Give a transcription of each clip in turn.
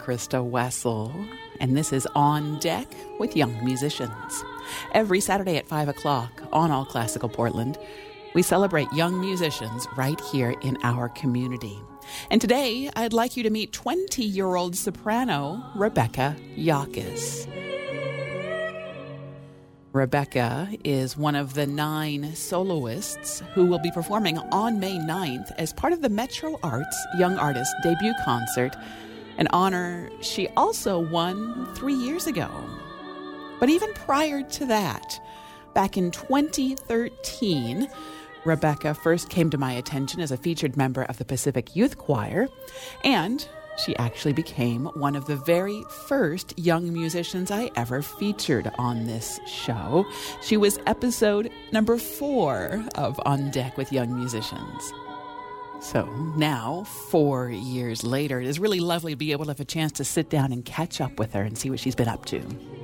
Krista Wessel, and this is On Deck with Young Musicians. Every Saturday at 5 o'clock on All Classical Portland, we celebrate young musicians right here in our community. And today, I'd like you to meet 20-year-old soprano Rebecca Yachus. Rebecca is one of the 9 soloists who will be performing on May 9th as part of the Metro Arts Young Artist Debut Concert, an honor she also won 3 years ago. But even prior to that, back in 2013, Rebecca first came to my attention as a featured member of the Pacific Youth Choir, and she actually became one of the very first young musicians I ever featured on this show. She was episode number 4 of On Deck with Young Musicians. So now, 4 years later, it is really lovely to be able to have a chance to sit down and catch up with her and see what she's been up to.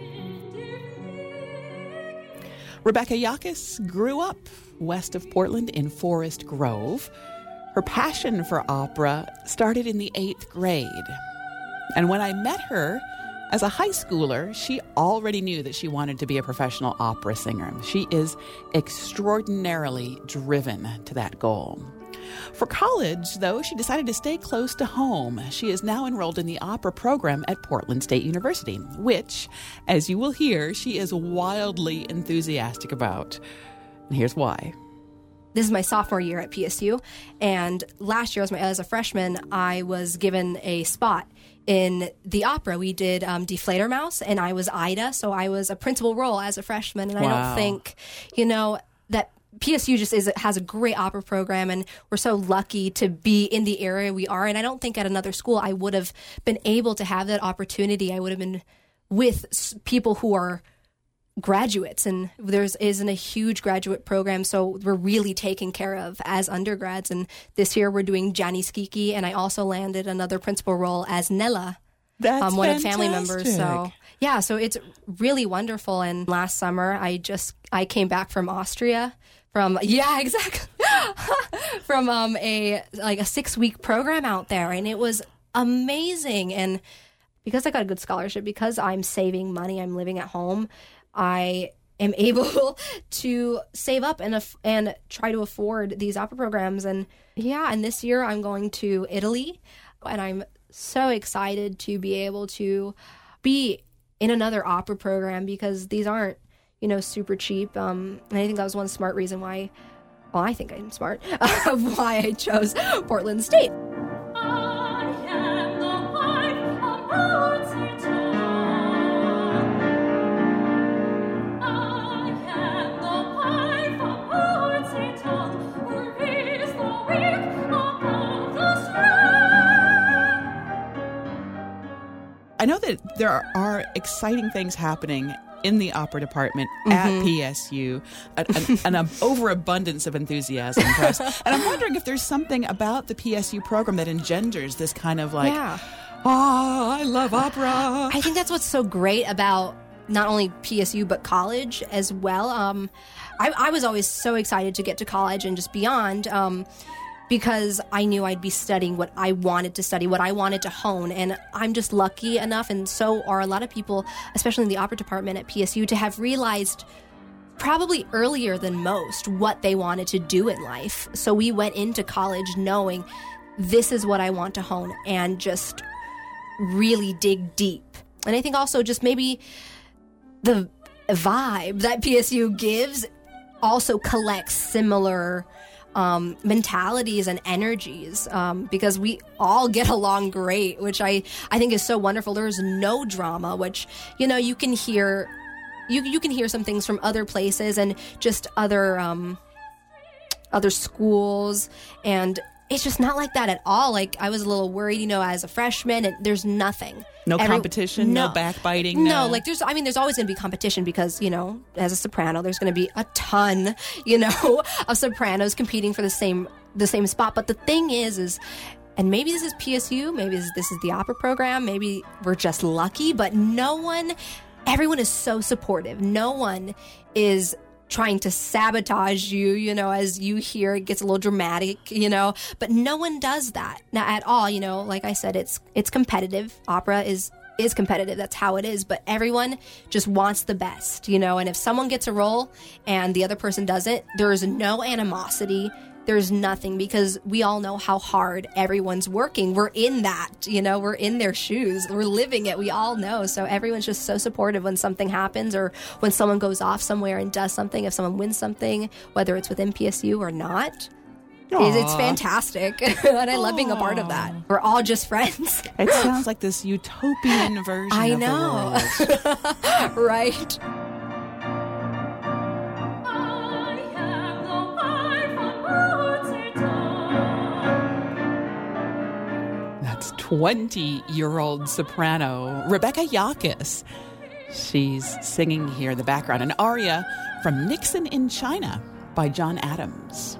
Rebecca Yachus grew up west of Portland in Forest Grove. Her passion for opera started in the 8th grade. And when I met her as a high schooler, she already knew that she wanted to be a professional opera singer. She is extraordinarily driven to that goal. For college, though, she decided to stay close to home. She is now enrolled in the opera program at Portland State University, which, as you will hear, she is wildly enthusiastic about. And here's why. This is my sophomore year at PSU, and last year as a freshman, I was given a spot in the opera. We did Die Fledermaus, and I was Ida, so I was a principal role as a freshman, and Wow. I don't think, that PSU just has a great opera program, and we're so lucky to be in the area we are, and I don't think at another school I would have been able to have that opportunity. I would have been with people who are graduates, and there isn't a huge graduate program, so we're really taken care of as undergrads. And this year we're doing Gianni Schicchi, and I also landed another principal role as Nella, That's one of the family members. So yeah, so it's really wonderful. And last summer I came back from Austria from a 6-week program out there, and it was amazing. And because I got a good scholarship, because I'm saving money, I'm living at home, I am able to save up and try to afford these opera programs. And and this year I'm going to Italy, and I'm so excited to be able to be in another opera program, because these aren't, super cheap. And I think that was one smart reason why, I think I'm smart, of why I chose Portland State. I know that there are exciting things happening in the opera department at PSU, an overabundance of enthusiasm for us. And I'm wondering if there's something about the PSU program that engenders this kind of I love opera. I think that's what's so great about not only PSU, but college as well. I was always so excited to get to college and just beyond, because I knew I'd be studying what I wanted to study, what I wanted to hone. And I'm just lucky enough, and so are a lot of people, especially in the opera department at PSU, to have realized probably earlier than most what they wanted to do in life. So we went into college knowing this is what I want to hone, and just really dig deep. And I think also just maybe the vibe that PSU gives also collects similar mentalities and energies, because we all get along great, which I think is so wonderful. There's no drama, which, you can hear, you can hear some things from other places and just other schools, and it's just not like that at all. Like, I was a little worried, as a freshman, and there's nothing. No competition, no backbiting. No, there's always going to be competition, because, as a soprano, there's going to be a ton, of sopranos competing for the same spot. But the thing is, and maybe this is PSU, maybe this is the opera program, maybe we're just lucky, but everyone is so supportive. No one is trying to sabotage you, you know, as you hear it gets a little dramatic, you know, but no one does that now at all. You know, like I said, it's competitive. Opera is competitive. That's how it is. But everyone just wants the best, you know, and if someone gets a role and the other person doesn't, there's no animosity. There's nothing, because we all know how hard everyone's working. We're in that, you know, we're in their shoes. We're living it. We all know. So everyone's just so supportive when something happens or when someone goes off somewhere and does something, if someone wins something, whether it's within PSU or not. It's fantastic. And I love being a part of that. We're all just friends. It sounds like this utopian version I of know. the world. Right. That's 20-year-old soprano Rebecca Yakis. She's singing here in the background an aria from Nixon in China by John Adams.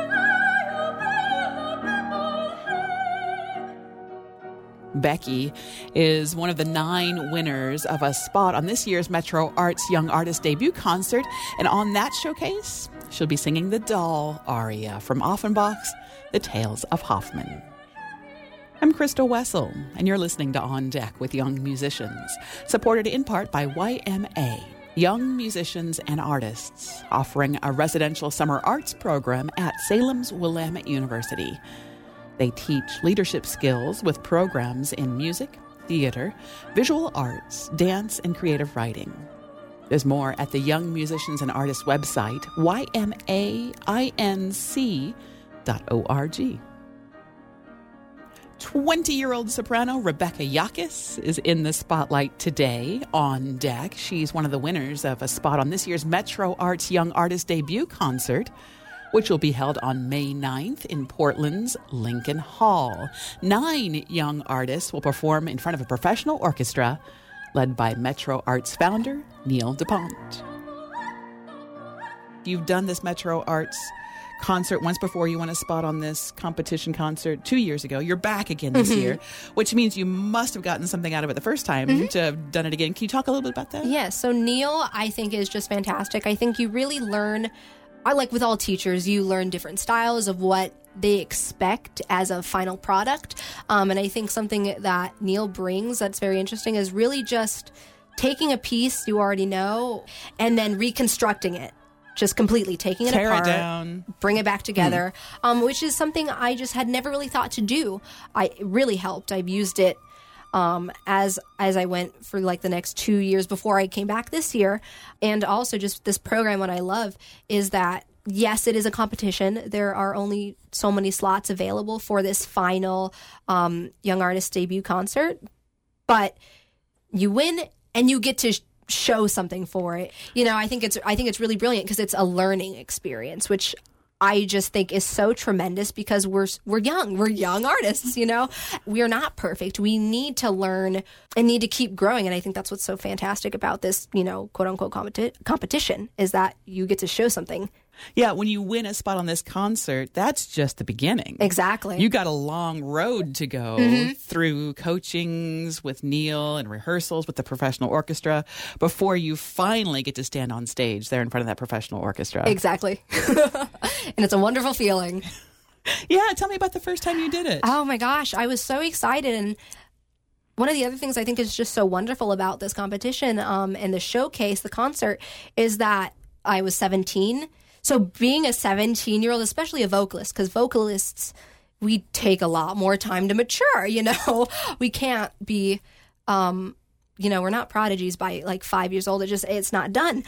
Becky is one of the 9 winners of a spot on this year's Metro Arts Young Artist Debut Concert. And on that showcase, she'll be singing the Doll aria from Offenbach's The Tales of Hoffmann. I'm Crystal Wessel, and you're listening to On Deck with Young Musicians, supported in part by YMA, Young Musicians and Artists, offering a residential summer arts program at Salem's Willamette University. They teach leadership skills with programs in music, theater, visual arts, dance, and creative writing. There's more at the Young Musicians and Artists website, ymainc.org. 20-year-old soprano Rebecca Yakis is in the spotlight today on Deck. She's one of the winners of a spot on this year's Metro Arts Young Artist Debut Concert, which will be held on May 9th in Portland's Lincoln Hall. 9 young artists will perform in front of a professional orchestra led by Metro Arts founder Neil DuPont. You've done this Metro Arts concert once before. You won a spot on this competition concert 2 years ago. You're back again this year, which means you must have gotten something out of it the first time to have done it again. Can you talk a little bit about that? Yeah, so Neil, I think, is just fantastic. I think you really learn, like with all teachers, you learn different styles of what they expect as a final product. And I think something that Neil brings that's very interesting is really just taking a piece you already know and then reconstructing it. Just completely taking it apart, tear it down, bring it back together, which is something I just had never really thought to do. It really helped. I've used it as I went for like the next 2 years before I came back this year. And also just this program, what I love is that, yes, it is a competition. There are only so many slots available for this final Young Artist Debut Concert, but you win and you get to show something for it. You know, I think it's really brilliant because it's a learning experience, which I just think is so tremendous because we're young artists, you know. We are not perfect. We need to learn and need to keep growing, and I think that's what's so fantastic about this, you know, quote unquote competition is that you get to show something. Yeah, when you win a spot on this concert, that's just the beginning. Exactly. You got a long road to go through coachings with Neil and rehearsals with the professional orchestra before you finally get to stand on stage there in front of that professional orchestra. Exactly. And it's a wonderful feeling. Yeah, tell me about the first time you did it. Oh my gosh, I was so excited. And one of the other things I think is just so wonderful about this competition and the showcase, the concert, is that I was 17. So being a 17-year-old, especially a vocalist, because vocalists, we take a lot more time to mature, you know. We can't be, you know, we're not prodigies by like 5 years old. It's not done.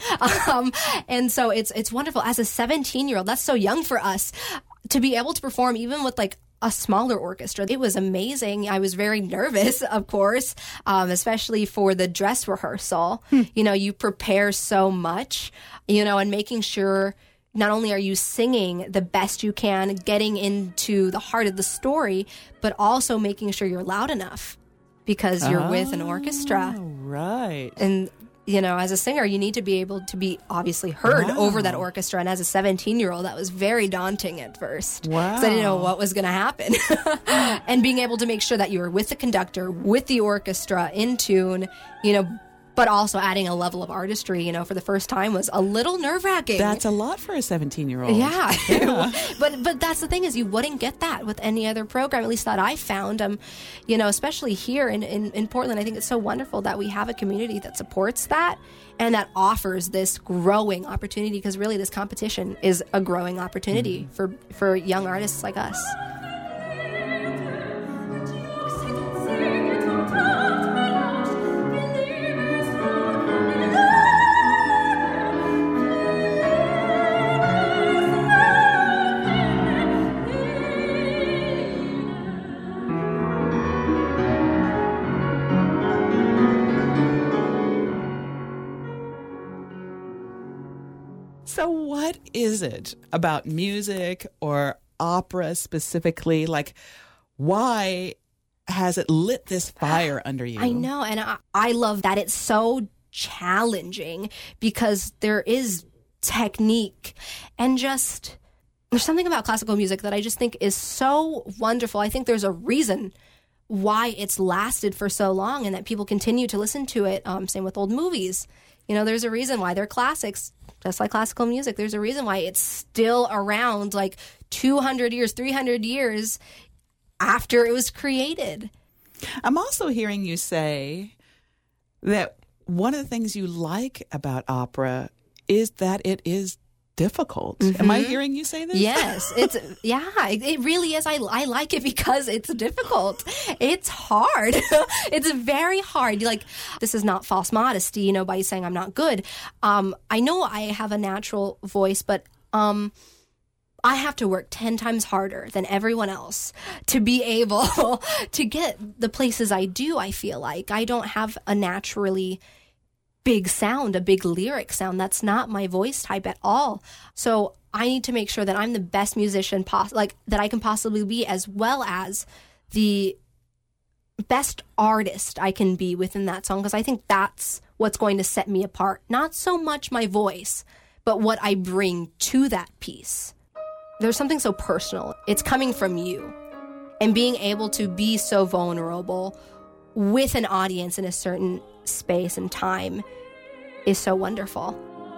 And so it's wonderful. As a 17-year-old, that's so young for us to be able to perform even with like a smaller orchestra. It was amazing. I was very nervous, of course, especially for the dress rehearsal. You know, you prepare so much, you know, and making sure not only are you singing the best you can, getting into the heart of the story, but also making sure you're loud enough because you're with an orchestra. Right. And, you know, as a singer, you need to be able to be obviously heard over that orchestra. And as a 17-year-old, that was very daunting at first. Wow. Because I didn't know what was going to happen. And being able to make sure that you were with the conductor, with the orchestra, in tune, you know, but also adding a level of artistry, for the first time was a little nerve-wracking. That's a lot for a 17-year-old. Yeah. But that's the thing is you wouldn't get that with any other program, at least that I found. Especially here in Portland, I think it's so wonderful that we have a community that supports that and that offers this growing opportunity, because really this competition is a growing opportunity for young artists like us. So what is it about music or opera specifically? Like, why has it lit this fire under you? I know, and I love that it's so challenging because there is technique and just there's something about classical music that I just think is so wonderful. I think there's a reason why it's lasted for so long and that people continue to listen to it. Same with old movies. There's a reason why they're classics, just like classical music. There's a reason why it's still around like 200 years, 300 years after it was created. I'm also hearing you say that one of the things you like about opera is that it is difficult. Mm-hmm. Am I hearing you say this? Yes, it really is. I like it because it's difficult. It's hard. It's very hard. This is not false modesty, by saying I'm not good. I know I have a natural voice, but I have to work 10 times harder than everyone else to be able to get the places I do. I feel like I don't have a naturally big sound, a big lyric sound. That's not my voice type at all. So I need to make sure that I'm the best musician that I can possibly be, as well as the best artist I can be within that song, because I think that's what's going to set me apart. Not so much my voice, but what I bring to that piece. There's something so personal. It's coming from you. And being able to be so vulnerable with an audience in a certain space and time is so wonderful.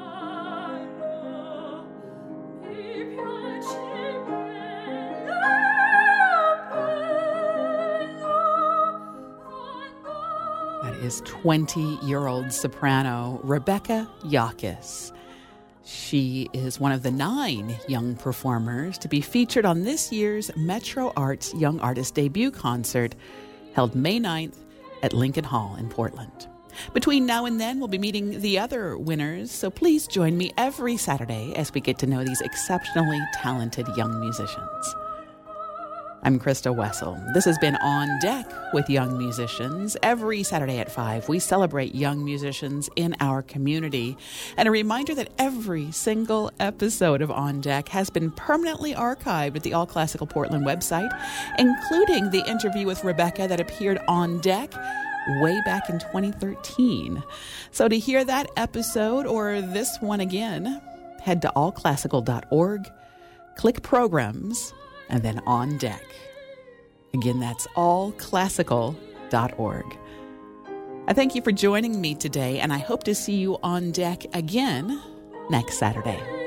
That is 20-year-old soprano Rebecca Yachis. She is one of the 9 young performers to be featured on this year's Metro Arts Young Artist Debut Concert, held May 9th at Lincoln Hall in Portland. Between now and then, we'll be meeting the other winners, so please join me every Saturday as we get to know these exceptionally talented young musicians. I'm Krista Wessel. This has been On Deck with Young Musicians. Every Saturday at 5, we celebrate young musicians in our community. And a reminder that every single episode of On Deck has been permanently archived at the All Classical Portland website, including the interview with Rebecca that appeared on Deck way back in 2013. So to hear that episode or this one again, head to allclassical.org, click Programs, and then On Deck. Again, that's allclassical.org. I thank you for joining me today, and I hope to see you on deck again next Saturday.